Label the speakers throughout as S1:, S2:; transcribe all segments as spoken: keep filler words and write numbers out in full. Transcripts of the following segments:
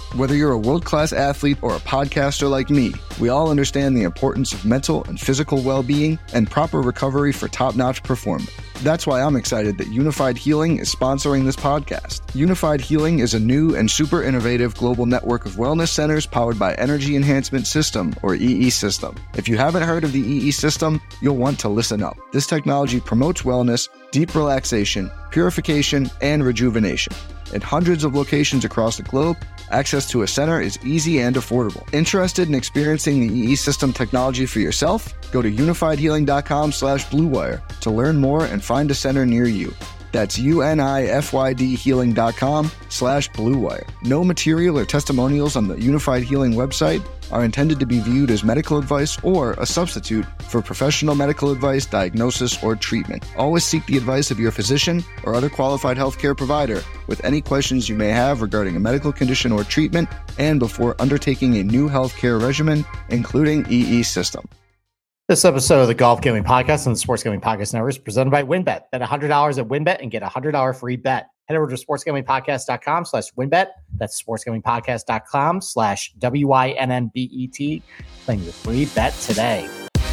S1: Whether you're a world-class athlete or a podcaster like me, we all understand the importance of mental and physical well-being and proper recovery for top-notch performance. That's why I'm excited that Unified Healing is sponsoring this podcast. Unified Healing is a new and super innovative global network of wellness centers powered by Energy Enhancement System, or E E System. If you haven't heard of the E E System, you'll want to listen up. This technology promotes wellness, deep relaxation, purification, and rejuvenation. In hundreds of locations across the globe, access to a center is easy and affordable. Interested in experiencing the E E System technology for yourself? Go to unifiedhealing.com slash bluewire to learn more and find a center near you. That's U-N-I-F-Y-D healing.com slash bluewire. No material or testimonials on the Unified Healing website are intended to be viewed as medical advice or a substitute for professional medical advice, diagnosis, or treatment. Always seek the advice of your physician or other qualified healthcare provider with any questions you may have regarding a medical condition or treatment and before undertaking a new healthcare regimen, including E E System.
S2: This episode of the Golf Gambling Podcast and the Sports Gambling Podcast Network is presented by WynnBET. Bet one hundred dollars at WynnBET and get a one hundred dollars free bet. Head over to sportsgamblingpodcast.com slash WynnBET. That's sportsgamblingpodcast.com slash W Y N N B E T. Claim your free bet today.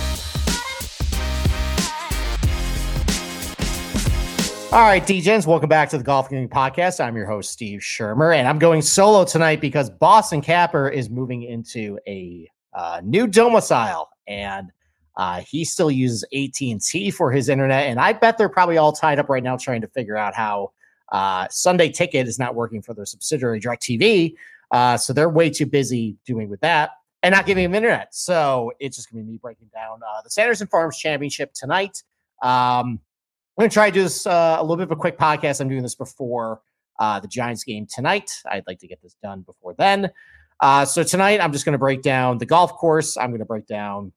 S2: All right, D Js, welcome back to the Golf Gambling Podcast. I'm your host, Steve Shermer, and I'm going solo tonight because Boston Capper is moving into a uh, new domicile, and Uh, he still uses A T and T for his internet, and I bet they're probably all tied up right now trying to figure out how uh, Sunday Ticket is not working for their subsidiary DirecTV. Uh, so they're way too busy doing with that and not giving him internet. So it's just going to be me breaking down uh, the Sanderson Farms Championship tonight. Um, I'm going to try to do this uh, a little bit of a quick podcast. I'm doing this before uh, the Giants game tonight. I'd like to get this done before then. Uh, so tonight, I'm just going to break down the golf course. I'm going to break down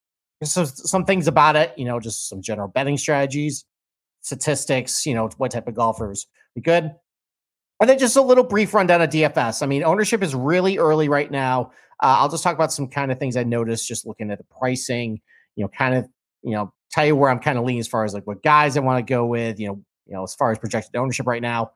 S2: So some things about it, you know, just some general betting strategies, statistics, you know, what type of golfers be good. And then just a little brief rundown of D F S. I mean, ownership is really early right now. Uh, I'll just talk about some kind of things I noticed just looking at the pricing, you know, kind of, you know, tell you where I'm kind of leaning as far as like what guys I want to go with, you know, you know, as far as projected ownership right now.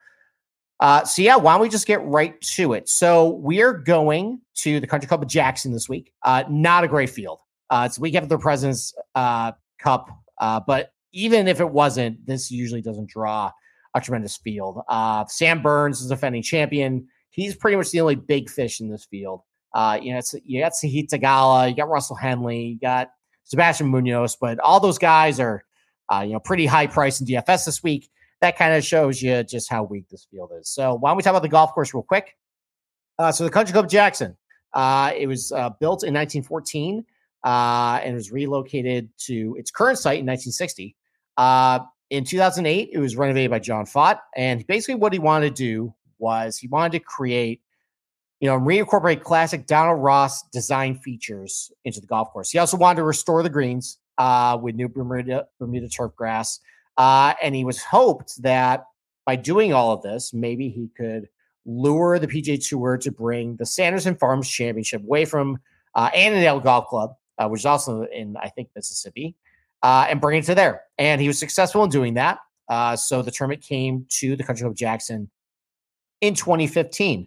S2: Uh, so yeah, why don't we just get right to it? So we are going to the Country Club of Jackson this week. Uh, not a great field. Uh, it's the week after the President's uh, Cup, uh, but even if it wasn't, this usually doesn't draw a tremendous field. Uh, Sam Burns is the defending champion. He's pretty much the only big fish in this field. Uh, you know, it's, you got Sahith Theegala, you got Russell Henley, you got Sebastian Munoz, but all those guys are, uh, you know, pretty high price in D F S this week. That kind of shows you just how weak this field is. So why don't we talk about the golf course real quick? Uh, so the Country Club Jackson, uh, it was uh, built in nineteen fourteen. Uh, and was relocated to its current site in nineteen sixty. Uh, in two thousand eight, it was renovated by John Fott. And basically what he wanted to do was he wanted to create, you know, reincorporate classic Donald Ross design features into the golf course. He also wanted to restore the greens uh, with new Bermuda, Bermuda turf grass. Uh, and he was hoped that by doing all of this, maybe he could lure the P G A Tour to bring the Sanderson Farms Championship away from uh, Annandale Golf Club, Uh, which is also in, I think, Mississippi, uh, and bring it to there. And he was successful in doing that. Uh, so the tournament came to the Country Club Jackson in twenty fifteen.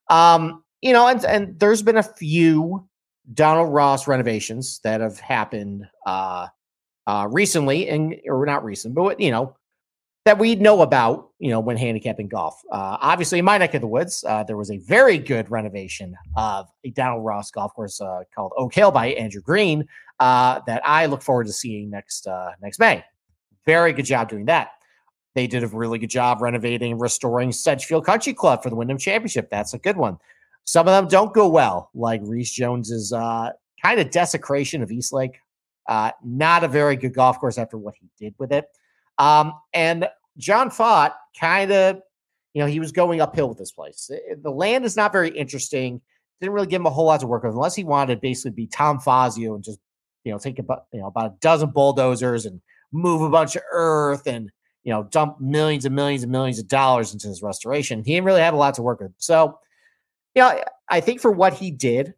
S2: Um, you know, and, and there's been a few Donald Ross renovations that have happened uh, uh, recently, and or not recent, but, you know, that we know about, you know, when handicapping golf. Uh, obviously, in my neck of the woods, uh, there was a very good renovation of a Donald Ross golf course uh, called Oak Hill by Andrew Green uh, that I look forward to seeing next uh, next May. Very good job doing that. They did a really good job renovating and restoring Sedgefield Country Club for the Wyndham Championship. That's a good one. Some of them don't go well, like Reese Jones's uh, kind of desecration of Eastlake. Uh, not a very good golf course after what he did with it. Um, and John Fott kind of, you know, he was going uphill with this place. The land is not very interesting. Didn't really give him a whole lot to work with unless he wanted to basically be Tom Fazio and just, you know, take about, you know, about a dozen bulldozers and move a bunch of earth and, you know, dump millions and millions and millions of dollars into his restoration. He didn't really have a lot to work with. So, you know, I think for what he did,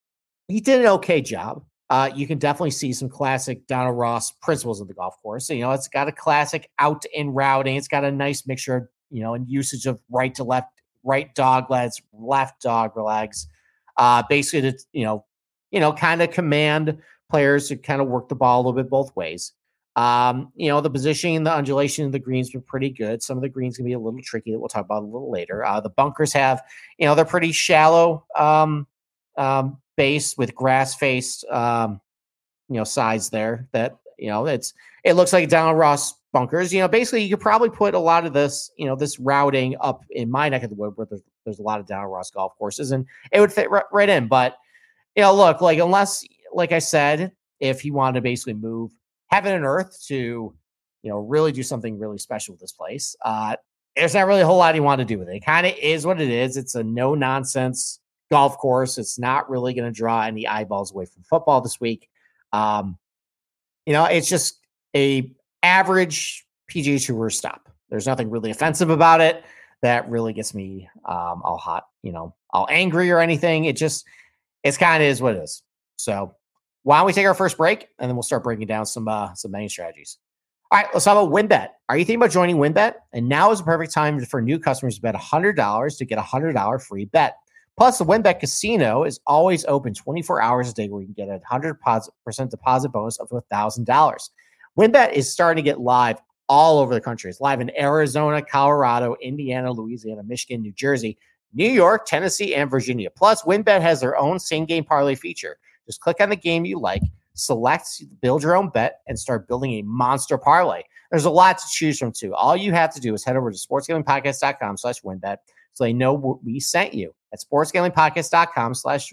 S2: he did an okay job. Uh, you can definitely see some classic Donald Ross principles of the golf course. So, you know, it's got a classic out and routing. It's got a nice mixture, you know, and usage of right to left right dog legs, left dog legs, uh, basically to, you know, you know, kind of command players to kind of work the ball a little bit both ways. Um, you know, the positioning and the undulation of the greens were pretty good. Some of the greens can be a little tricky that we'll talk about a little later. Uh, the bunkers have, you know, they're pretty shallow um, um, base with grass faced, um, you know, sides there that, you know, it's, it looks like Donald Ross bunkers. You know, basically you could probably put a lot of this, you know, this routing up in my neck of the wood where there's, there's a lot of Donald Ross golf courses and it would fit right, right in. But, you know, look, like, unless, like I said, if he wanted to basically move heaven and earth to, you know, really do something really special with this place, uh, there's not really a whole lot he wanted to do with it. It kind of is what it is. It's a no nonsense golf course. It's not really going to draw any eyeballs away from football this week. Um, you know, it's just a average P G A Tour stop. There's nothing really offensive about it that really gets me um, all hot, you know, all angry or anything. It just, it's kind of is what it is. So why don't we take our first break and then we'll start breaking down some uh, some betting strategies. All right, let's talk about WynnBET. Are you thinking about joining WynnBET? And now is the perfect time for new customers to bet one hundred dollars to get a one hundred dollars free bet. Plus, the WynnBET Casino is always open twenty-four hours a day where you can get a one hundred percent deposit bonus up to one thousand dollars. WynnBET is starting to get live all over the country. It's live in Arizona, Colorado, Indiana, Louisiana, Michigan, New Jersey, New York, Tennessee, and Virginia. Plus, WynnBET has their own same-game parlay feature. Just click on the game you like, select, build your own bet, and start building a monster parlay. There's a lot to choose from, too. All you have to do is head over to sportsgamblingpodcast.com slash WynnBET so they know we sent you at sportsgamblingpodcast.com slash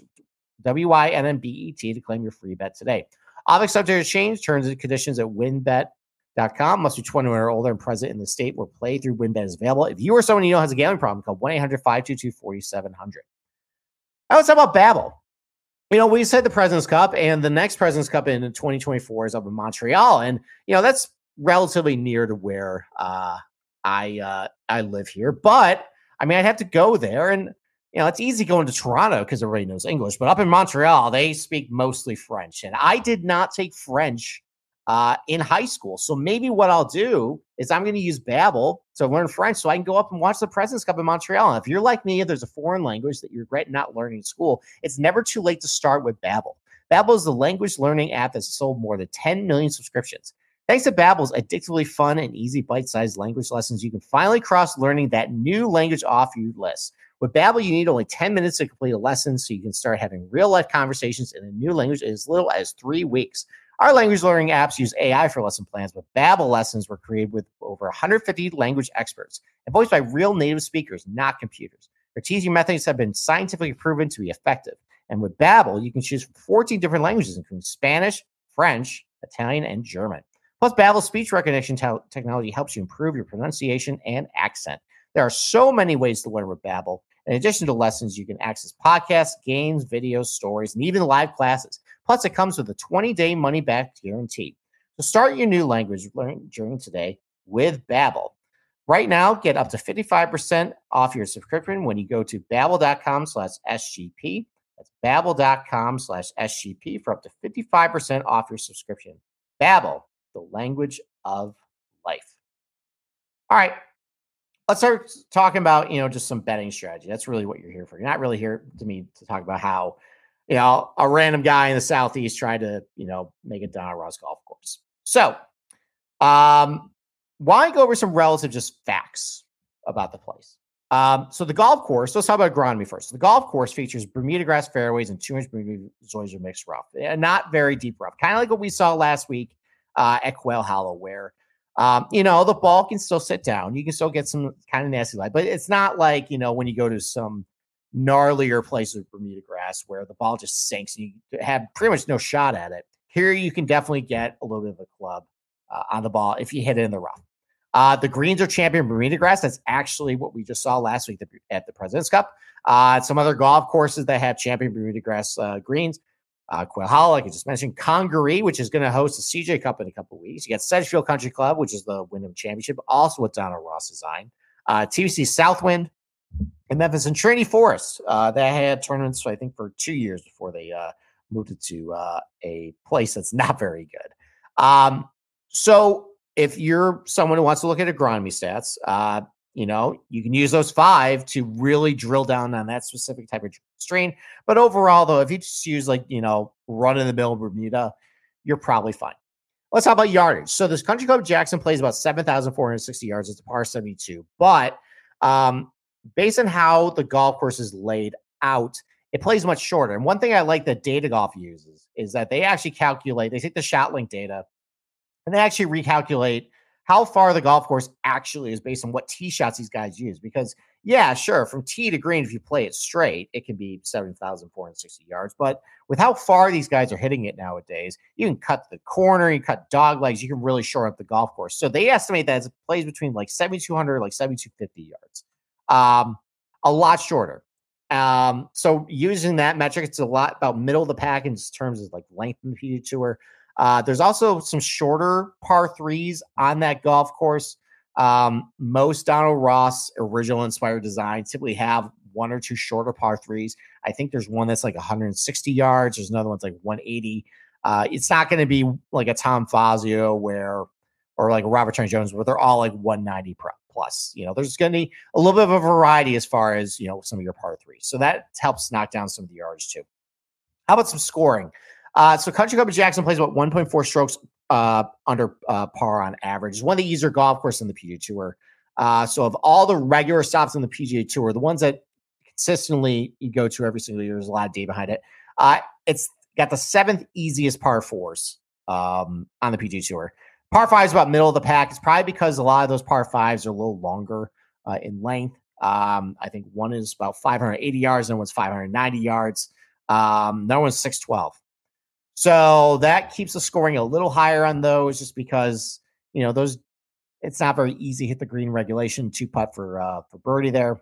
S2: W Y N N B E T to claim your free bet today. Object subject to change, terms and conditions at wynnbet dot com. Must be twenty-one or older and present in the state where play through WynnBET is available. If you or someone you know has a gambling problem, call one eight hundred five two two four seven zero zero. Now let's talk about Babbel. You know, we said the President's Cup, and the next President's Cup in twenty twenty-four is up in Montreal. And, you know, that's relatively near to where uh, I uh, I live here. But, I mean, I'd have to go there. And, you know, it's easy going to Toronto because everybody knows English. But up in Montreal, they speak mostly French. And I did not take French uh, in high school. So maybe what I'll do is I'm going to use Babbel to learn French so I can go up and watch the President's Cup in Montreal. And if you're like me, if there's a foreign language that you regret not learning in school, it's never too late to start with Babbel. Babbel is the language learning app that's sold more than ten million subscriptions. Thanks to Babbel's addictively fun and easy bite-sized language lessons, you can finally cross learning that new language off your list. With Babbel, you need only ten minutes to complete a lesson so you can start having real-life conversations in a new language in as little as three weeks. Our language learning apps use A I for lesson plans, but Babbel lessons were created with over one hundred fifty language experts and voiced by real native speakers, not computers. Their teaching methods have been scientifically proven to be effective. And with Babbel, you can choose from fourteen different languages, including Spanish, French, Italian, and German. Plus, Babbel's speech recognition te- technology helps you improve your pronunciation and accent. There are so many ways to learn with Babbel. In addition to lessons, you can access podcasts, games, videos, stories, and even live classes. Plus, it comes with a twenty-day money-back guarantee. So start your new language learning journey today with Babbel. Right now, get up to fifty-five percent off your subscription when you go to babbel.com slash SGP. That's babbel.com slash SGP for up to fifty-five percent off your subscription. Babbel, the language of life. All right. Let's start talking about, you know, just some betting strategy. That's really what you're here for. You're not really here to me to talk about how, you know, a random guy in the Southeast tried to, you know, make a Donald Ross golf course. So, um, why go over some relative just facts about the place? Um, so the golf course, let's talk about agronomy first. So the golf course features Bermuda grass fairways and two inch Bermuda Zoysia mixed rough, and not very deep rough. Kind of like what we saw last week uh, at Quail Hollow, where Um, you know, the ball can still sit down. You can still get some kind of nasty light, but it's not like, you know, when you go to some gnarlier place with Bermuda grass where the ball just sinks and you have pretty much no shot at it. Here, you can definitely get a little bit of a club uh, on the ball if you hit it in the rough. Uh, the greens are champion Bermuda grass. That's actually what we just saw last week at the President's Cup. Uh, some other golf courses that have champion Bermuda grass uh, greens. Uh, Quail Hollow, like I just mentioned, Congaree, which is going to host the C J Cup in a couple of weeks. You got Sedgefield Country Club, which is the Wyndham Championship, also with Donald Ross design. Uh, T V C Southwind, and Memphis and Trinity Forest. Uh, that had tournaments, I think, for two years before they uh, moved it to uh, a place that's not very good. Um, so if you're someone who wants to look at agronomy stats, uh, you know, you can use those five to really drill down on that specific type of strain. But overall, though, if you just use like, you know, run of the mill Bermuda, you're probably fine. Let's talk about yardage. So this Country Club Jackson plays about seven thousand four hundred sixty yards. It's a par seventy-two. But um, based on how the golf course is laid out, it plays much shorter. And one thing I like that Data Golf uses is that they actually calculate, they take the shot link data and they actually recalculate how far the golf course actually is based on what tee shots these guys use. Because, yeah, sure, from tee to green, if you play it straight, it can be seven thousand four hundred sixty yards. But with how far these guys are hitting it nowadays, you can cut the corner, you cut dog legs, you can really short up the golf course. So they estimate that it plays between like seventy-two hundred, like seventy-two fifty yards. Um, a lot shorter. Um, so using that metric, it's a lot about middle of the pack in terms of like length in the P G A Tour. Uh, there's also some shorter par threes on that golf course. Um, most Donald Ross original inspired designs typically have one or two shorter par threes. I think there's one that's like one hundred sixty yards. There's another one's like one eighty. Uh, it's not going to be like a Tom Fazio where, or like a Robert Trent Jones, where they're all like one ninety plus. You know, there's going to be a little bit of a variety as far as, you know, some of your par threes. So that helps knock down some of the yardage too. How about some scoring? Uh, so Country Club Jackson plays about one point four strokes uh, under uh, par on average. It's one of the easier golf courses in the P G A Tour. Uh, so of all the regular stops in the P G A Tour, the ones that consistently you go to every single year, there's a lot of data behind it. Uh, it's got the seventh easiest par fours um, on the P G A Tour. Par five is about middle of the pack. It's probably because a lot of those par fives are a little longer uh, in length. Um, I think one is about five hundred eighty yards, and one's five hundred ninety yards. Um, that one's six twelve. So that keeps the scoring a little higher on those, just because, you know, those, it's not very easy to hit the green regulation two putt for uh, for birdie there.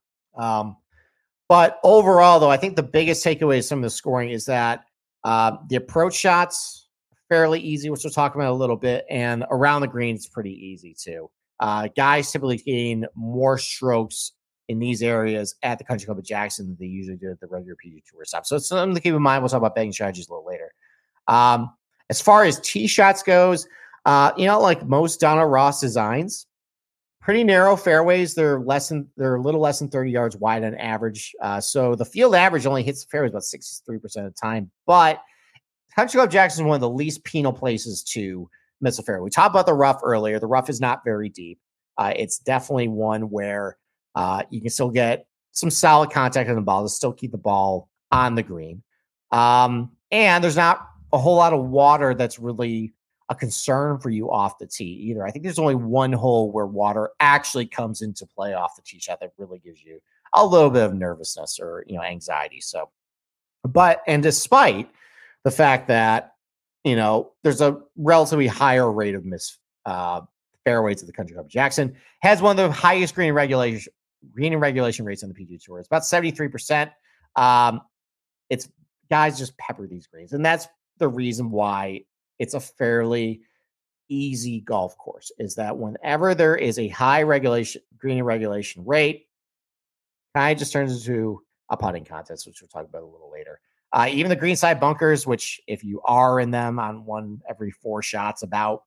S2: Um, but overall, though, I think the biggest takeaway of some of the scoring is that uh, the approach shots fairly easy, which we'll talk about a little bit, and around the green it's pretty easy too. Uh, guys typically gain more strokes in these areas at the Country Club at Jackson than they usually do at the regular P G A Tour stop. So it's something to keep in mind. We'll talk about betting strategies a little later. Um, as far as tee shots goes, uh, you know, like most Donald Ross designs, pretty narrow fairways. They're less than, they're a little less than thirty yards wide on average. Uh, so the field average only hits the fairways about sixty-three percent of the time. But Country Club Jackson is one of the least penal places to miss a fairway. We talked about the rough earlier. The rough is not very deep. Uh, it's definitely one where uh, you can still get some solid contact on the ball to still keep the ball on the green. Um, and there's not a whole lot of water that's really a concern for you off the tee either. I think there's only one hole where water actually comes into play off the tee shot that really gives you a little bit of nervousness or, you know, anxiety. So, but, and despite the fact that, you know, there's a relatively higher rate of miss uh, fairways at the Country Club Jackson, has one of the highest green regulation green and regulation rates on the P G A Tour. It's about seventy-three percent. Um, it's guys just pepper these greens, and that's the reason why it's a fairly easy golf course, is that whenever there is a high regulation green and regulation rate, kind of just turns into a putting contest, which we'll talk about a little later. Uh, even the greenside bunkers, which if you are in them on one every four shots about,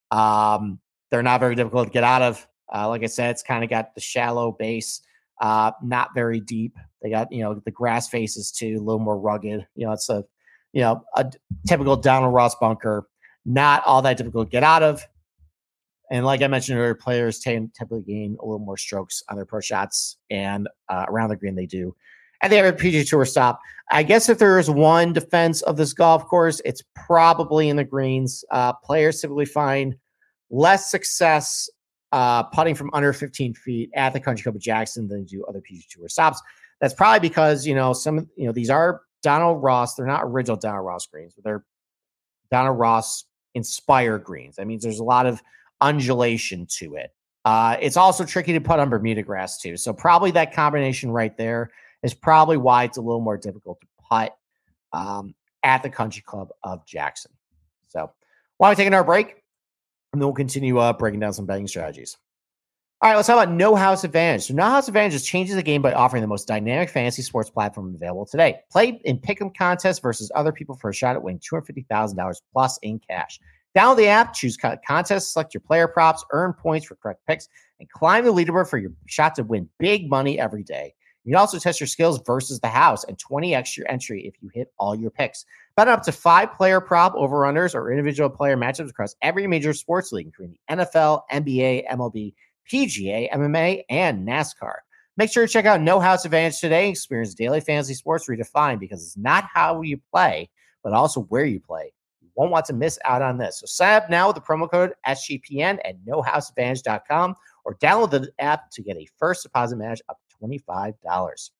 S2: um, they're not very difficult to get out of. Uh, like I said, it's kind of got the shallow base, uh, not very deep. They got, you know, the grass faces too, a little more rugged. You know, it's a, you know, a typical Donald Ross bunker, not all that difficult to get out of. And like I mentioned earlier, players typically gain a little more strokes on their pro shots, and uh, around the green they do. And they have a P G A Tour stop. I guess if there is one defense of this golf course, it's probably in the greens. Uh, players typically find less success uh, putting from under fifteen feet at the Country Club of Jackson than they do other P G A Tour stops. That's probably because, you know, some, you know, these are Donald Ross. They're not original Donald Ross greens, but they're Donald Ross inspired greens. That means there's a lot of undulation to it. Uh, it's also tricky to put on Bermuda grass too. So probably that combination right there is probably why it's a little more difficult to putt um, at the Country Club of Jackson. So why don't we take another break, and then we'll continue uh, breaking down some betting strategies. All right, let's talk about No House Advantage. So No House Advantage is changing the game by offering the most dynamic fantasy sports platform available today. Play in pick'em contests versus other people for a shot at winning two hundred fifty thousand dollars plus in cash. Download the app, choose contests, select your player props, earn points for correct picks, and climb the leaderboard for your shot to win big money every day. You can also test your skills versus the house and twenty x your entry if you hit all your picks. Bet up to five player prop over-unders or individual player matchups across every major sports league, including the N F L, N B A, M L B, P G A, M M A, and NASCAR. Make sure to check out No House Advantage today and experience daily fantasy sports redefined, because it's not how you play, but also where you play. You won't want to miss out on this. So sign up now with the promo code S G P N at no house advantage dot com or download the app to get a first deposit match up to twenty-five dollars.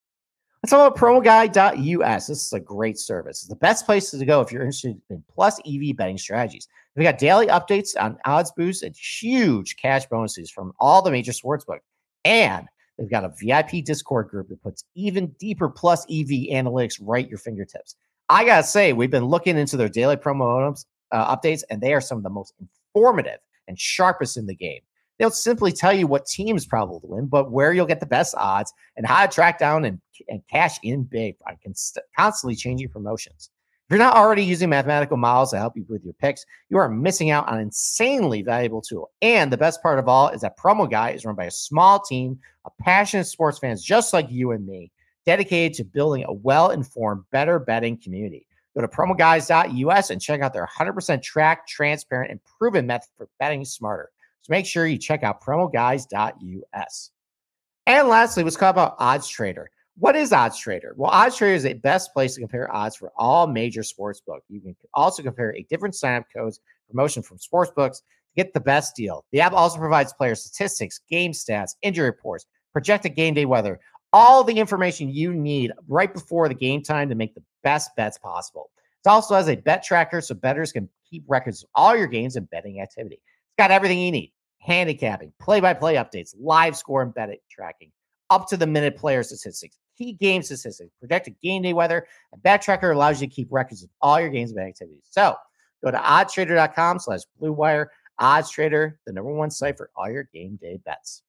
S2: Let's talk about promo guide dot U S. This is a great service. It's the best place to go if you're interested in plus E V betting strategies. We got daily updates on odds boosts and huge cash bonuses from all the major sportsbooks. And they've got a V I P Discord group that puts even deeper plus E V analytics right at your fingertips. I got to say, we've been looking into their daily promo uh, updates, and they are some of the most informative and sharpest in the game. They don't simply tell you what teams probably win, but where you'll get the best odds and how to track down and, and cash in big on const- constantly changing promotions. If you're not already using mathematical models to help you with your picks, you are missing out on an insanely valuable tool. And the best part of all is that Promo Guy is run by a small team of passionate sports fans just like you and me, dedicated to building a well-informed, better betting community. Go to promo guys dot U S and check out their one hundred percent tracked, transparent, and proven method for betting smarter. So make sure you check out promo guys dot U S. And lastly, let's talk about Odds Trader. What is Odds Trader? Well, Odds Trader is the best place to compare odds for all major sportsbooks. You can also compare a different sign-up codes, promotion from sportsbooks to get the best deal. The app also provides player statistics, game stats, injury reports, projected game day weather, all the information you need right before the game time to make the best bets possible. It also has a bet tracker so bettors can keep records of all your games and betting activity. It's got everything you need: handicapping, play-by-play updates, live score and betting tracking, up-to-the-minute player statistics, key game statistics, projected game day weather, and Bet Tracker allows you to keep records of all your games and betting activities. So go to odds trader dot com slash blue wire. OddsTrader, the number one site for all your game day bets.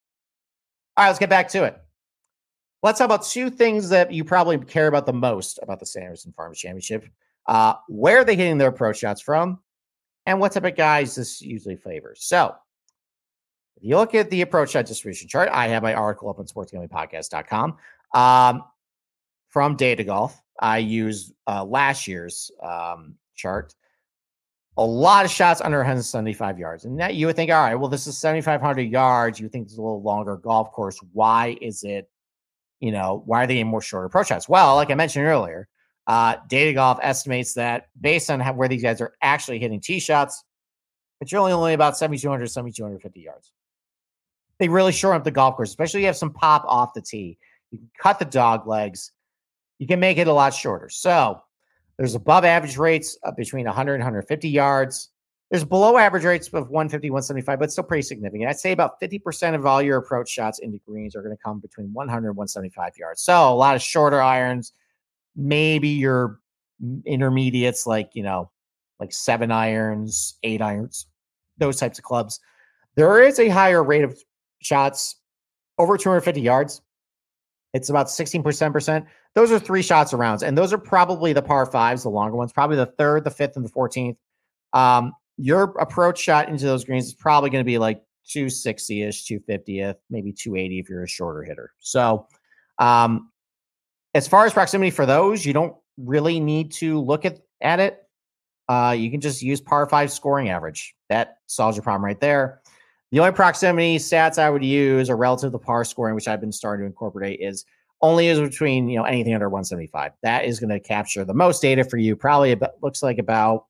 S2: All right, let's get back to it. Let's talk about two things that you probably care about the most about the Sanderson Farms Championship. Uh, where are they hitting their approach shots from? And what type of guys this usually favors. So if you look at the approach shot distribution chart, I have my article up on sports gambling podcast dot com. Um, from Data Golf, I use uh, last year's um, chart. A lot of shots under one hundred seventy-five yards. And that you would think, all right, well, this is seventy-five hundred yards. You would think it's a little longer golf course. Why is it, you know, why are they in more shorter approach shots? Well, like I mentioned earlier, uh, Data Golf estimates that based on how, where these guys are actually hitting tee shots, it's really only about seventy-two hundred, seventy-two fifty yards. They really shorten up the golf course, especially if you have some pop off the tee. You can cut the dog legs. You can make it a lot shorter. So there's above average rates of between one hundred and one hundred fifty yards. There's below average rates of one fifty, one seventy-five, but still pretty significant. I'd say about fifty percent of all your approach shots into greens are going to come between one hundred and one seventy-five yards. So a lot of shorter irons, maybe your intermediates like, you know, like seven irons, eight irons, those types of clubs. There is a higher rate of shots over two hundred fifty yards. It's about sixteen percent. Those are three shots around, and those are probably the par fives, the longer ones, probably the third, the fifth, and the fourteenth. Um, your approach shot into those greens is probably going to be like two sixty-ish, two fifty, maybe two eighty if you're a shorter hitter. So um, as far as proximity for those, you don't really need to look at, at it. Uh, you can just use par five scoring average. That solves your problem right there. The only proximity stats I would use are relative to par scoring, which I've been starting to incorporate, is only is between, you know, anything under one seventy-five. That is going to capture the most data for you. Probably about, looks like about,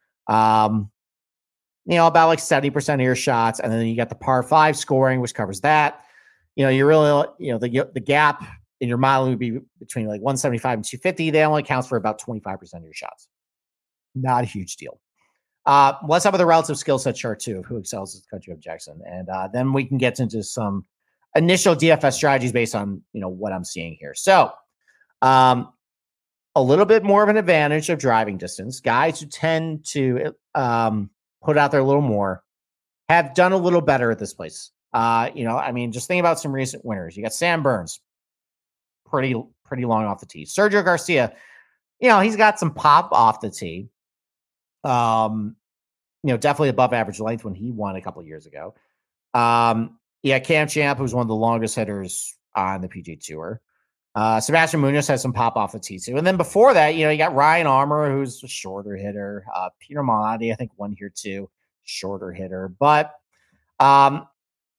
S2: um, you know, about like seventy percent of your shots. And then you got the par five scoring, which covers that. You know, you really, you know, the, the gap in your modeling would be between like one seventy-five and two fifty. That only accounts for about twenty-five percent of your shots. Not a huge deal. Uh, let's have the relative skill set chart too of who excels at the country of Jackson. And uh, then we can get into some initial D F S strategies based on, you know, what I'm seeing here. So um, a little bit more of an advantage of driving distance. Guys who tend to um, put out there a little more have done a little better at this place. Uh, you know, I mean, just think about some recent winners. You got Sam Burns, pretty, pretty long off the tee. Sergio Garcia, you know, he's got some pop off the tee. Um, you know, definitely above average length when he won a couple of years ago. Um, yeah, Cam Champ, who's one of the longest hitters on the P G A Tour. Uh, Sebastian Munoz has some pop off the tee too. And then before that, you know, you got Ryan Armour, who's a shorter hitter. Uh, Peter Malnati, I think, one here too, shorter hitter. But um,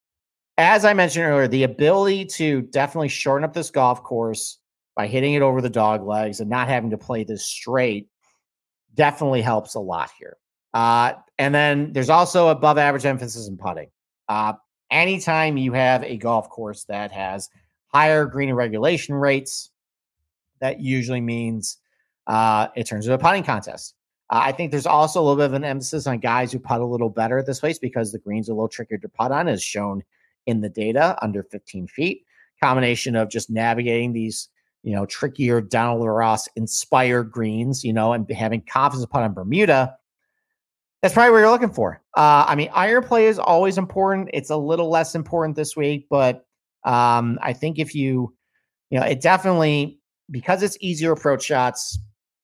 S2: as I mentioned earlier, the ability to definitely shorten up this golf course by hitting it over the dog legs and not having to play this straight definitely helps a lot here. Uh, and then there's also above average emphasis in putting. Uh, anytime you have a golf course that has higher green and regulation rates, that usually means uh, it turns into a putting contest. Uh, I think there's also a little bit of an emphasis on guys who putt a little better at this place because the greens are a little trickier to putt on, as shown in the data, under fifteen feet. Combination of just navigating these, you know, trickier Donald Ross inspired greens, you know, and having confidence to putt on Bermuda. That's probably what you're looking for. Uh, I mean, iron play is always important. It's a little less important this week, but um, I think if you, you know, it definitely, because it's easier approach shots,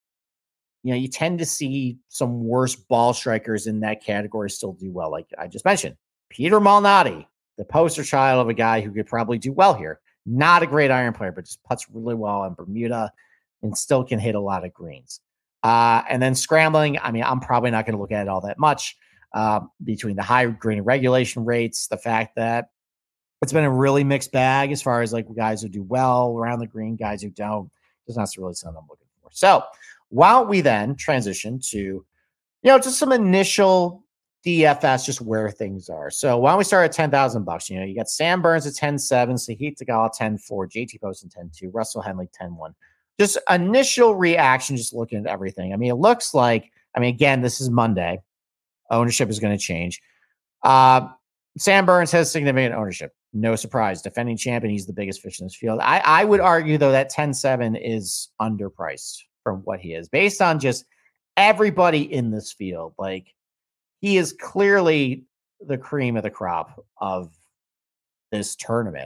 S2: you know, you tend to see some worse ball strikers in that category still do well. Like I just mentioned, Peter Malnati, the poster child of a guy who could probably do well here. Not a great iron player, but just putts really well on Bermuda and still can hit a lot of greens. Uh, and then scrambling, I mean, I'm probably not going to look at it all that much uh, between the high green regulation rates, the fact that it's been a really mixed bag as far as like guys who do well around the green, guys who don't. It's not really something I'm looking for. So why don't we then transition to, you know, just some initial D F S, just where things are. So why don't we start at ten thousand bucks? You know, you got Sam Burns at ten seven, Sahith Theegala ten four, J T Poston ten two, Russell Henley ten one. Just initial reaction, just looking at everything. I mean, it looks like, I mean, again, this is Monday. Ownership is going to change. Uh, Sam Burns has significant ownership. No surprise. Defending champion, he's the biggest fish in this field. I, I would argue, though, that ten seven is underpriced from what he is, based on just everybody in this field. Like, he is clearly the cream of the crop of this tournament.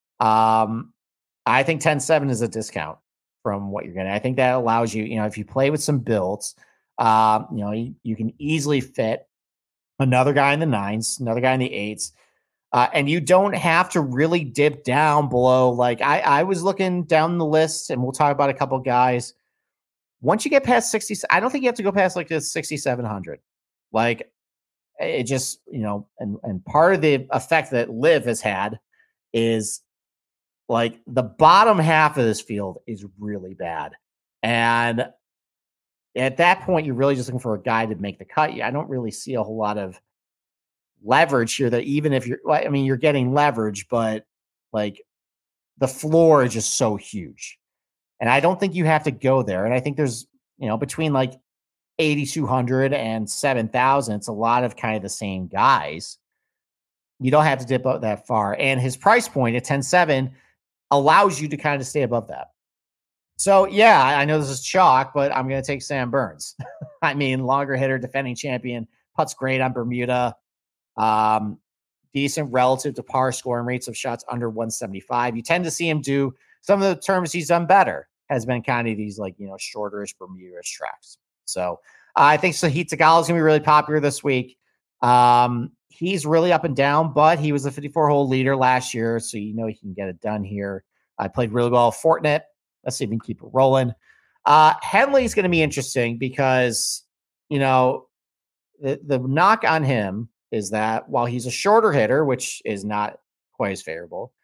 S2: Um, I think ten seven is a discount from what you're getting. I think that allows you, you know, if you play with some builds, uh, you know, you, you can easily fit another guy in the nines, another guy in the eights, uh, and you don't have to really dip down below. Like I, I was looking down the list, and we'll talk about a couple guys. Once you get past sixty, I don't think you have to go past like this sixty-seven hundred. Like it just, you know, and and part of the effect that Liv has had is like the bottom half of this field is really bad. And at that point, you're really just looking for a guy to make the cut. I don't really see a whole lot of leverage here that even if you're, I mean, you're getting leverage, but like the floor is just so huge. And I don't think you have to go there. And I think there's, you know, between like eighty-two hundred and seven thousand, it's a lot of kind of the same guys. You don't have to dip out that far. And his price point at ten seven allows you to kind of stay above that. So, yeah, I know this is chalk, but I'm going to take Sam Burns. I mean, longer hitter, defending champion, putts great on Bermuda, um, decent relative to par scoring rates of shots under one seventy-five. You tend to see him do some of the terms he's done better, has been kind of these like, you know, shorterish Bermuda-ish tracks. So uh, I think Sahith Theegala is going to be really popular this week. Um, he's really up and down, but he was a fifty-four hole leader last year. So, you know, he can get it done here. I played really well at Fortinet. Let's see if we can keep it rolling. Uh, Henley is going to be interesting because, you know, the, the knock on him is that while he's a shorter hitter, which is not quite as favorable,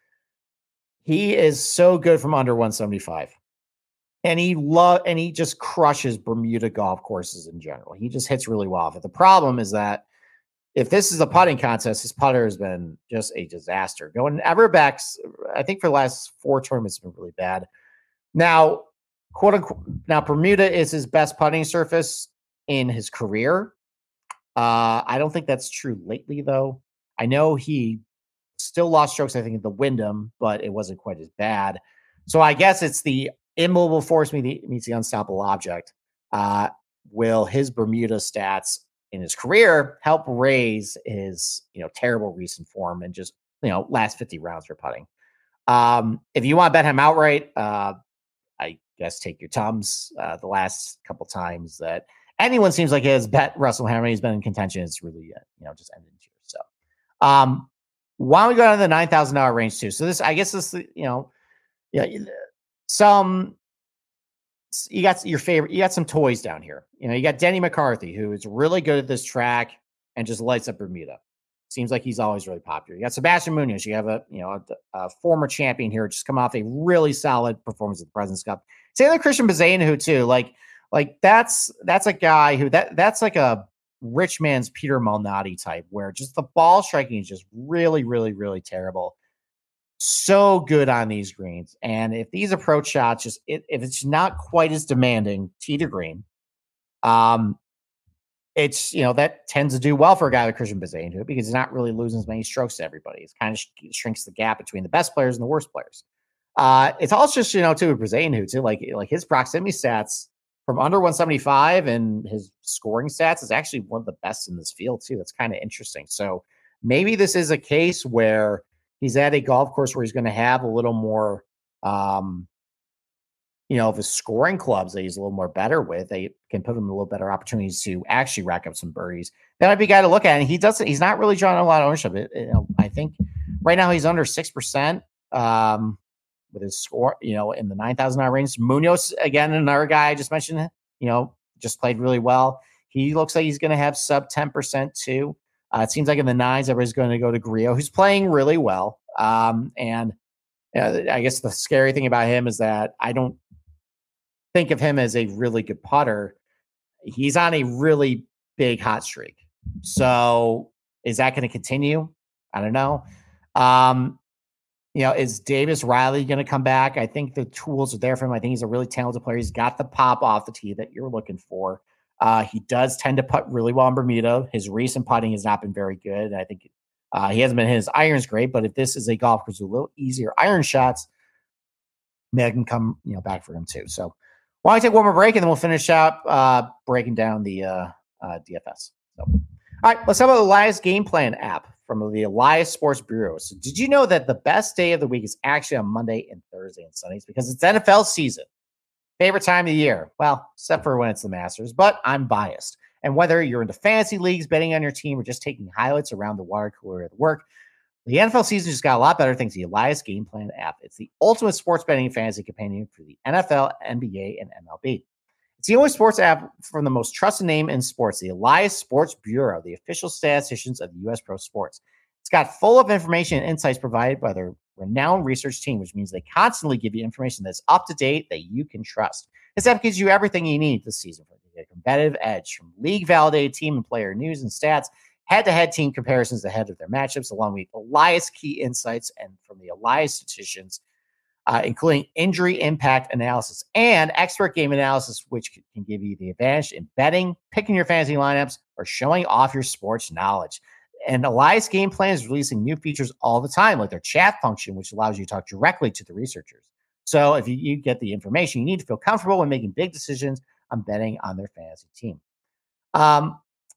S2: he is so good from under one seventy-five. And he love and he just crushes Bermuda golf courses in general. He just hits really well. But the problem is that if this is a putting contest, his putter has been just a disaster. Going ever back, I think for the last four tournaments, it's been really bad. Now, quote unquote, now Bermuda is his best putting surface in his career. Uh, I don't think that's true lately, though. I know he still lost strokes, I think, at the Wyndham, but it wasn't quite as bad. So I guess it's the immobile force meets the unstoppable object. Uh, will his Bermuda stats in his career help raise his, you know, terrible recent form and just, you know, last fifty rounds for putting? Um, if you want to bet him outright, uh, I guess take your Tums. Uh, the last couple times that anyone seems like has bet Russell Henry, he's been in contention. It's really, uh, you know, just ended here. So, um, why don't we go down to the nine thousand dollars range too? So this, I guess this, you know, yeah, some, you got your favorite, you got some toys down here. You know, you got Denny McCarthy, who is really good at this track and just lights up Bermuda. Seems like he's always really popular. You got Sebastian Munoz. You have a, you know, a, a former champion here, just come off a really solid performance at the President's Cup. Say like Christian Bezain, who too, like, like that's, that's a guy who that that's like a rich man's Peter Malnati type, where just the ball striking is just really, really, really terrible. So good on these greens. And if these approach shots, just it, if it's not quite as demanding tee to green, um, it's, you know, that tends to do well for a guy like Christian Bezain too, because he's not really losing as many strokes to everybody. It kind of sh- shrinks the gap between the best players and the worst players. Uh, it's also just, you know, too, with Bezain who too, like, like his proximity stats from under one seventy-five and his scoring stats is actually one of the best in this field too. That's kind of interesting. So maybe this is a case where he's at a golf course where he's going to have a little more, um, you know, the scoring clubs that he's a little more better with. They can put him in a little better opportunities to actually rack up some birdies. That might be a guy to look at. And he doesn't, he's not really drawing a lot of ownership. It, you know, I think right now he's under six percent um, with his score, you know, in the nine thousand dollars range. Munoz, again, another guy I just mentioned, you know, just played really well. He looks like he's going to have sub ten percent too. Uh, it seems like in the nines, everybody's going to go to Grillo, who's playing really well. Um, and uh, I guess the scary thing about him is that I don't think of him as a really good putter. He's on a really big hot streak. So is that going to continue? I don't know. Um, you know, is Davis Riley going to come back? I think the tools are there for him. I think he's a really talented player. He's got the pop off the tee that you're looking for. Uh, he does tend to putt really well in Bermuda. His recent putting has not been very good. I think uh, he hasn't been his irons great, but if this is a golf course with a little easier iron shots, maybe I can come, you know, back for him too. So why don't I take one more break and then we'll finish out uh, breaking down the uh, uh, D F S. So, all right, let's talk about the Elias Game Plan app from the Elias Sports Bureau. So did you know that the best day of the week is actually on Monday and Thursday and Sundays because it's N F L season? Favorite time of the year? Well, except for when it's the Masters, but I'm biased. And whether you're into fantasy leagues, betting on your team, or just taking highlights around the water cooler at work, the N F L season just got a lot better thanks to the Elias Game Plan app. It's the ultimate sports betting and fantasy companion for the N F L, N B A, and M L B. It's the only sports app from the most trusted name in sports, the Elias Sports Bureau, the official statisticians of the U S Pro Sports. It's got full of information and insights provided by their renowned research team, which means they constantly give you information that's up to date that you can trust. This app gives you everything you need this season for a competitive edge, from league-validated team and player news and stats, head-to-head team comparisons ahead of their matchups, along with Elias key insights and from the Elias statisticians, uh, including injury impact analysis and expert game analysis, which can give you the advantage in betting, picking your fantasy lineups, or showing off your sports knowledge. And Elias Game Plan is releasing new features all the time, like their chat function, which allows you to talk directly to the researchers. So if you, you get the information you need to feel comfortable when making big decisions on betting on their fantasy team. Um,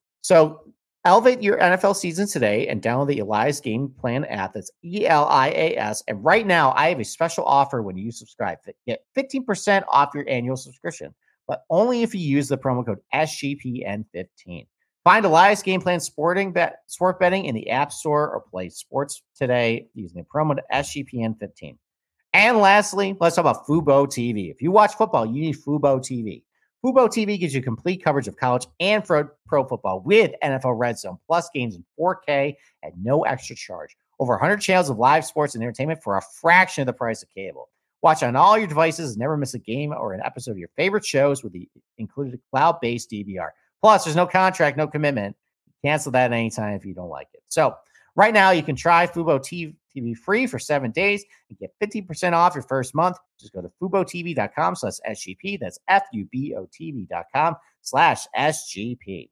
S2: so elevate your N F L season today and download the Elias Game Plan app. That's E L I A S. And right now, I have a special offer when you subscribe. Get fifteen percent off your annual subscription, but only if you use the promo code S G P N fifteen. Find Elias Game Plan sporting bet, sport betting in the App Store or play sports today using the promo code S G P N fifteen. And lastly, let's talk about Fubo T V. If you watch football, you need Fubo T V. Fubo T V gives you complete coverage of college and pro, pro football with N F L Red Zone, plus games in four K at no extra charge. Over one hundred channels of live sports and entertainment for a fraction of the price of cable. Watch on all your devices, never miss a game or an episode of your favorite shows with the included cloud-based D V R. Plus, there's no contract, no commitment. Cancel that anytime if you don't like it. So right now, you can try Fubo T V free for seven days and get fifteen percent off your first month. Just go to FuboTV.com slash SGP. That's F-U-B-O-T-V dot com slash S-G-P.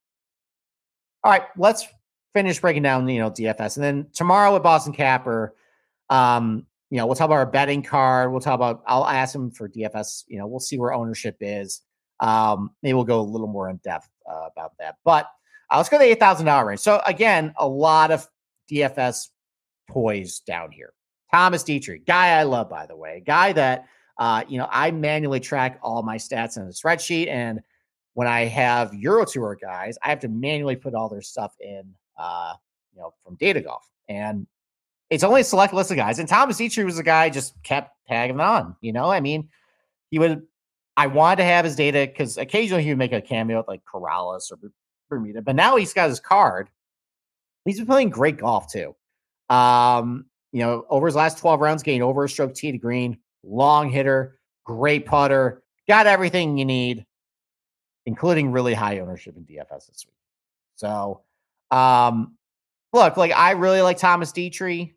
S2: All right, let's finish breaking down, you know, D F S. And then tomorrow with Boston Capper, um, you know, we'll talk about our betting card. We'll talk about, I'll ask him for D F S. You know, we'll see where ownership is. Um, maybe we'll go a little more in depth uh, about that. But uh, let's go to the eight thousand dollars range. So again, a lot of D F S toys down here. Thomas Dietrich, guy I love, by the way, guy that, uh, you know, I manually track all my stats in a spreadsheet. And when I have Euro Tour guys, I have to manually put all their stuff in, uh, you know, from Data Golf. And it's only a select list of guys. And Thomas Dietrich was a guy just kept tagging on, you know, I mean, he would, I wanted to have his data because occasionally he would make a cameo with like Corrales or Bermuda, but now he's got his card. He's been playing great golf too. Um, you know, over his last twelve rounds, gained over a stroke tee to green, long hitter, great putter, got everything you need, including really high ownership in D F S this week. So, um, look, like I really like Thomas Dietrich.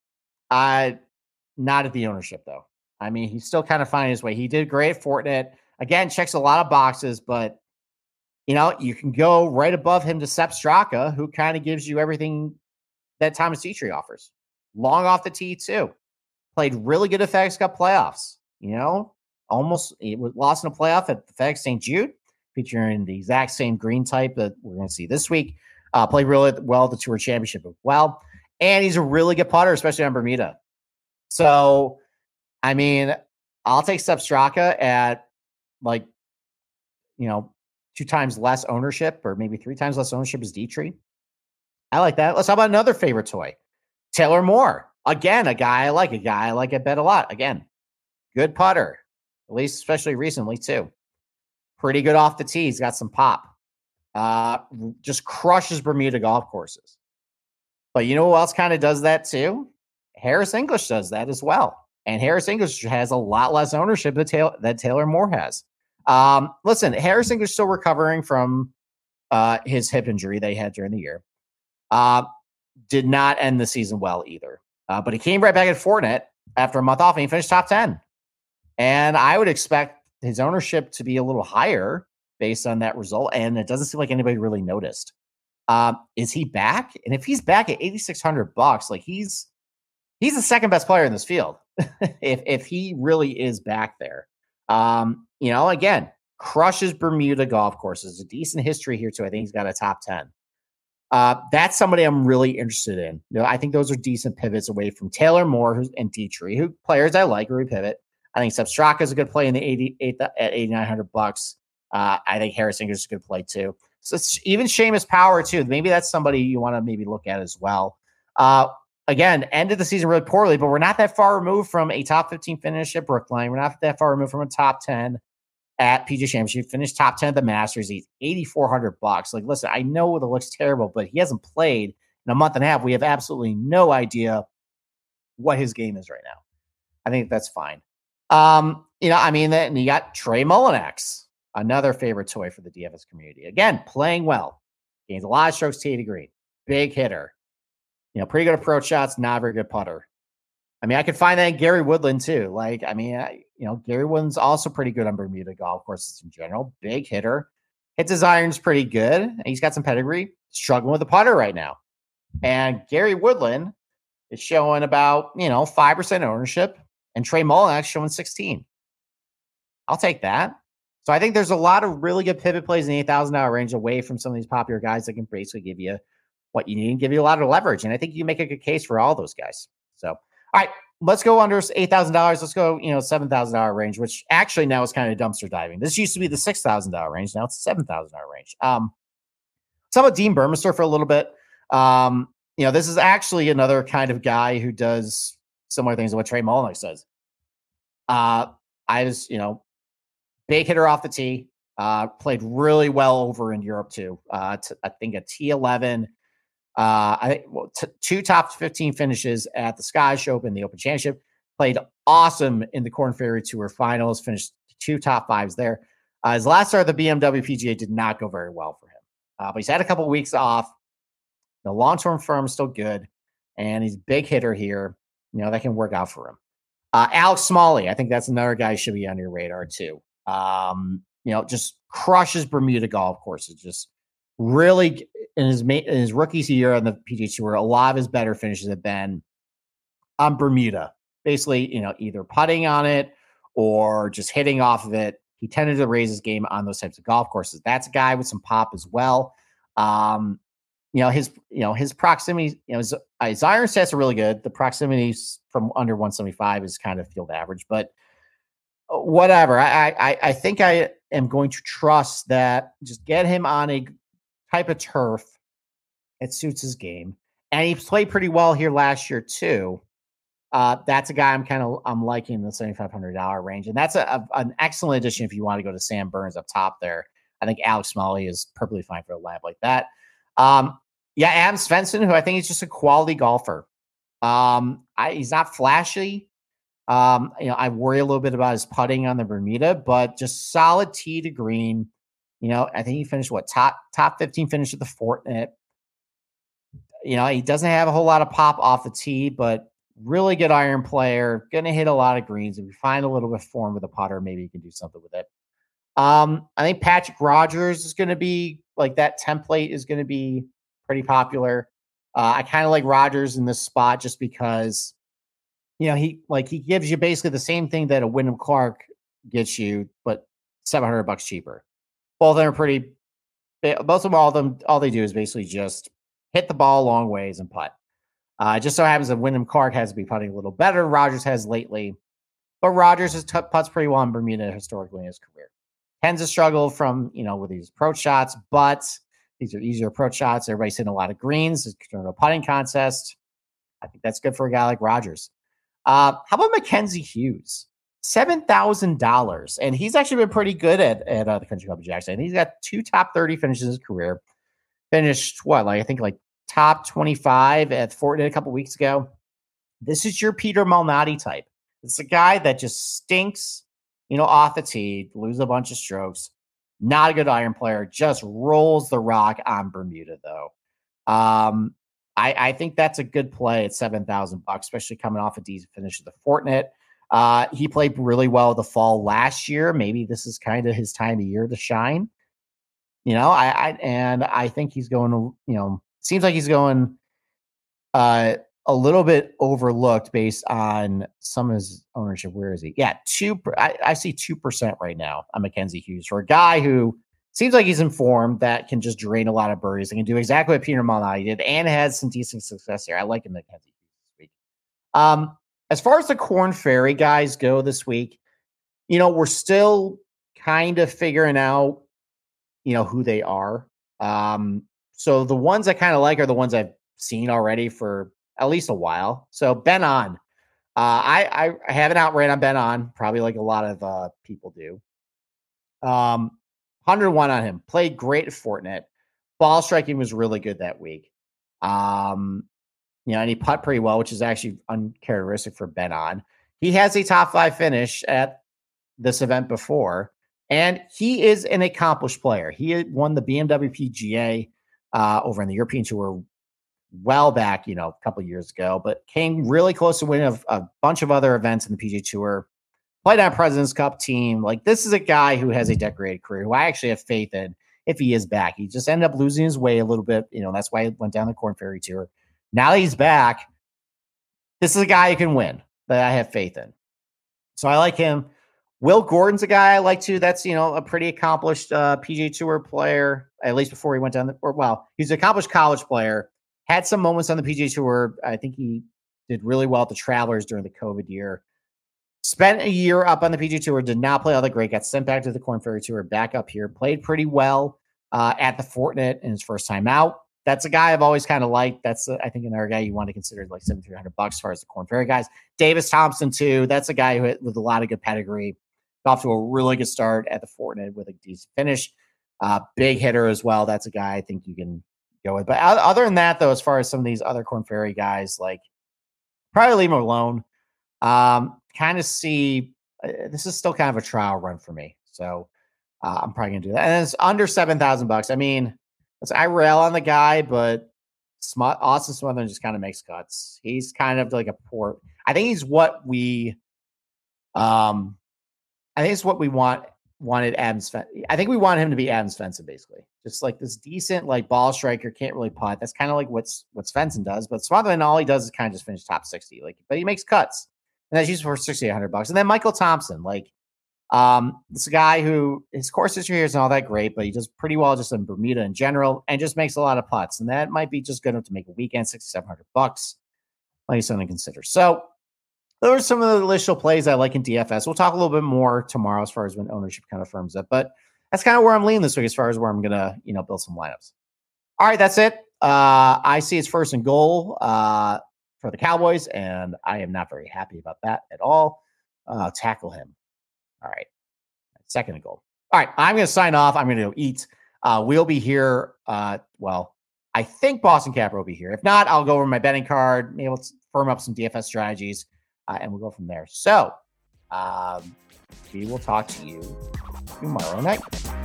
S2: I not at the ownership though. I mean, he's still kind of finding his way. He did great at Fortinet. Again, checks a lot of boxes, but you know, you can go right above him to Sepp Straka, who kind of gives you everything that Thomas Dietrich offers. Long off the tee too. Played really good at FedEx Cup playoffs. You know, almost it was lost in a playoff at the FedEx Saint Jude, featuring the exact same green type that we're going to see this week. Uh, played really well at the Tour Championship as well. And he's a really good putter, especially on Bermuda. So, I mean, I'll take Sepp Straka at like, you know, two times less ownership or maybe three times less ownership as Dietrich. I like that. Let's talk about another favorite toy. Taylor Moore. Again, a guy I like, a guy I like, I bet a lot. Again, good putter, at least especially recently too. Pretty good off the tee. He's got some pop. Uh, just crushes Bermuda golf courses. But you know who else kind of does that too? Harris English does that as well. And Harris English has a lot less ownership that Taylor, that Taylor Moore has. Um, listen, Harris English still recovering from uh, his hip injury they had during the year. Uh, did not end the season well either. Uh, but he came right back at Fortinet after a month off and he finished top ten. And I would expect his ownership to be a little higher based on that result. And it doesn't seem like anybody really noticed. Um, is he back? And if he's back at eighty-six hundred bucks, like he's, he's the second best player in this field. if, if he really is back there, um, you know, again, crushes Bermuda golf courses, a decent history here too. I think he's got a top ten. Uh, that's somebody I'm really interested in. You know, I think those are decent pivots away from Taylor Moore who's, and Dietrich, who players I like who pivot. I think Sepp Straka is a good play in the eighty-eight at eighty-nine hundred bucks. Uh, I think Harris English is a good play too. So it's even Seamus Power too. Maybe that's somebody you want to maybe look at as well. Uh, again, ended the season really poorly, but we're not that far removed from a top fifteen finish at Brookline. We're not that far removed from a top ten at P G A Championship. Finished top ten at the Masters. He's eighty-four hundred bucks. Like, listen, I know it looks terrible, but he hasn't played in a month and a half. We have absolutely no idea what his game is right now. I think that's fine. Um, you know, I mean, that, and you got Trey Mullinax, another favorite toy for the D F S community. Again, playing well, gains a lot of strokes tee to green, big hitter, you know, pretty good approach shots, not very good putter. I mean, I could find that in Gary Woodland too. Like, I mean, I, you know, Gary Woodland's also pretty good on Bermuda golf courses in general. Big hitter, hits his irons pretty good. And he's got some pedigree. Struggling with the putter right now, and Gary Woodland is showing about you know five percent ownership. And Trey Mullinax showing sixteen. I'll take that. So I think there's a lot of really good pivot plays in the eight thousand dollars range away from some of these popular guys that can basically give you what you need and give you a lot of leverage. And I think you make a good case for all those guys. So, all right, let's go under eight thousand dollars. Let's go, you know, seven thousand dollars range, which actually now is kind of dumpster diving. This used to be the six thousand dollars range. Now it's the seven thousand dollars range. Um, let's talk about Dean Burmester for a little bit. Um, you know, this is actually another kind of guy who does similar things to what Trey Mullinax does. Uh, I was, you know, big hitter off the tee, uh, played really well over in Europe too. Uh, t- I think a T eleven, uh, I think well, t- two top fifteen finishes at the Scottish Open, the Open Championship, played awesome in the Korn Ferry Tour finals, finished two top fives there. Uh, his last start at the B M W P G A did not go very well for him, uh, but he's had a couple of weeks off. The long-term firm is still good, and he's a big hitter here. You know, that can work out for him. Uh, Alex Smalley, I think that's another guy who should be on your radar too. Um, you know, just crushes Bermuda golf courses. Just really in his in his rookies year on the P G A Tour, a lot of his better finishes have been on Bermuda. Basically, you know, either putting on it or just hitting off of it. He tended to raise his game on those types of golf courses. That's a guy with some pop as well. Um, You know, his, you know, his proximity, you know, his, his iron stats are really good. The proximity from under one seventy-five is kind of field average, but whatever. I, I, I think I, am going to trust that just get him on a type of turf. It suits his game. And he played pretty well here last year too. Uh, that's a guy I'm kind of I'm liking the seventy-five hundred dollars range. And that's a, a, an excellent addition if you want to go to Sam Burns up top there. I think Alex Smalley is perfectly fine for a lab like that. Um, yeah, Adam Svensson, who I think is just a quality golfer. Um, I, he's not flashy. Um, you know, I worry a little bit about his putting on the Bermuda, but just solid tee to green. You know, I think he finished what top top fifteen finish at the Fortinet. You know, he doesn't have a whole lot of pop off the tee, but really good iron player. Going to hit a lot of greens. If you find a little bit of form with a putter, maybe you can do something with it. Um, I think Patrick Rogers is going to be like that template is going to be pretty popular. Uh, I kind of like Rogers in this spot just because, you know, he like he gives you basically the same thing that a Wyndham Clark gets you, but seven hundred bucks cheaper. Both of them are pretty. Most of them, all of them, all they do is basically just hit the ball a long ways and putt. Uh, it just so happens that Wyndham Clark has to be putting a little better. Rogers has lately, but Rogers has t- putts pretty well in Bermuda historically in his career. Tends to struggle from, you know, with these approach shots, but these are easier approach shots. Everybody's hitting a lot of greens. It's a putting contest. I think that's good for a guy like Rogers. Uh, how about Mackenzie Hughes? seven thousand dollars. And he's actually been pretty good at, at uh, the Country Club of Jackson. He's got two top thirty finishes in his career. Finished what? Like I think like top twenty-five at Fortinet a couple weeks ago. This is your Peter Malnati type. It's a guy that just stinks, you know, off the tee, lose a bunch of strokes. Not a good iron player. Just rolls the rock on Bermuda though. Um, I, I think that's a good play at seven thousand bucks, especially coming off a decent finish at the Fortinet. Uh, he played really well the fall last year. Maybe this is kind of his time of year to shine. You know, I, I and I think he's going to, you know, seems like he's going uh, a little bit overlooked based on some of his ownership. Where is he? Yeah, two. I, I see two percent right now on Mackenzie Hughes for a guy who seems like he's informed that can just drain a lot of birdies and can do exactly what Peter Malnati did and has some decent success here. I like him, Mackenzie Hughes this week. Um, as far as the Korn Ferry guys go this week, you know, we're still kind of figuring out, you know, who they are. Um, so the ones I kind of like are the ones I've seen already for at least a while. So Ben On, uh, I, I have an outright on Ben On, probably like a lot of uh, people do. Um, one hundred one on him. Played great at Fortinet. Ball striking was really good that week. Um, you know, and he putt pretty well, which is actually uncharacteristic for Ben On. He has a top five finish at this event before. And he is an accomplished player. He won the B M W P G A uh, over in the European Tour well back, you know, a couple of years ago, but came really close to winning a, a bunch of other events in the P G A Tour. Played on President's Cup team. Like, this is a guy who has a decorated career, who I actually have faith in if he is back. He just ended up losing his way a little bit. You know, that's why he went down the Korn Ferry Tour. Now that he's back, this is a guy who can win that I have faith in. So I like him. Will Gordon's a guy I like too. That's, you know, a pretty accomplished uh, P G A Tour player, at least before he went down the, or well, he's an accomplished college player, had some moments on the P G A Tour. I think he did really well at the Travelers during the COVID year. Spent a year up on the P G A Tour, did not play all that great, got sent back to the Korn Ferry Tour, back up here, played pretty well uh, at the Fortinet in his first time out. That's a guy I've always kind of liked. That's, uh, I think, another guy you want to consider like seventy-three hundred bucks as far as the Korn Ferry guys. Davis Thompson, too. That's a guy who hit with a lot of good pedigree. Off to a really good start at the Fortinet with a decent finish. Uh, big hitter as well. That's a guy I think you can go with. But other than that, though, as far as some of these other Korn Ferry guys, like probably leave them alone. Um, kind of see uh, this is still kind of a trial run for me. So uh, I'm probably going to do that. And it's under seven thousand bucks. I mean, I rail on the guy, but Smut, Austin Smotherman just kind of makes cuts. He's kind of like a poor. I think he's what we um. I think it's what we want wanted Adam Svensson. I think we want him to be Adam Svensson, basically. Just like this decent, like ball striker, can't really putt. That's kind of like what's what Svensson does. But Smotherman, all he does is kind of just finish top sixty. Like, but he makes cuts. And that's used for sixty, hundred bucks. And then Michael Thompson, like um, this guy who his course history here isn't all that great, but he does pretty well just in Bermuda in general and just makes a lot of putts. And that might be just good enough to make a weekend, sixty, seven hundred bucks. Like something to consider. So those are some of the initial plays I like in D F S. We'll talk a little bit more tomorrow as far as when ownership kind of firms up, but that's kind of where I'm leaning this week as far as where I'm going to, you know, build some lineups. All right, that's it. Uh, I see it's first and goal uh, for the Cowboys, and I am not very happy about that at all. Uh, tackle him. All right. Second and goal. All right, I'm going to sign off. I'm going to go eat. Uh, we'll be here. Uh, well, I think Boston Capper will be here. If not, I'll go over my betting card. Maybe let's firm up some D F S strategies, uh, and we'll go from there. So um, we will talk to you tomorrow night.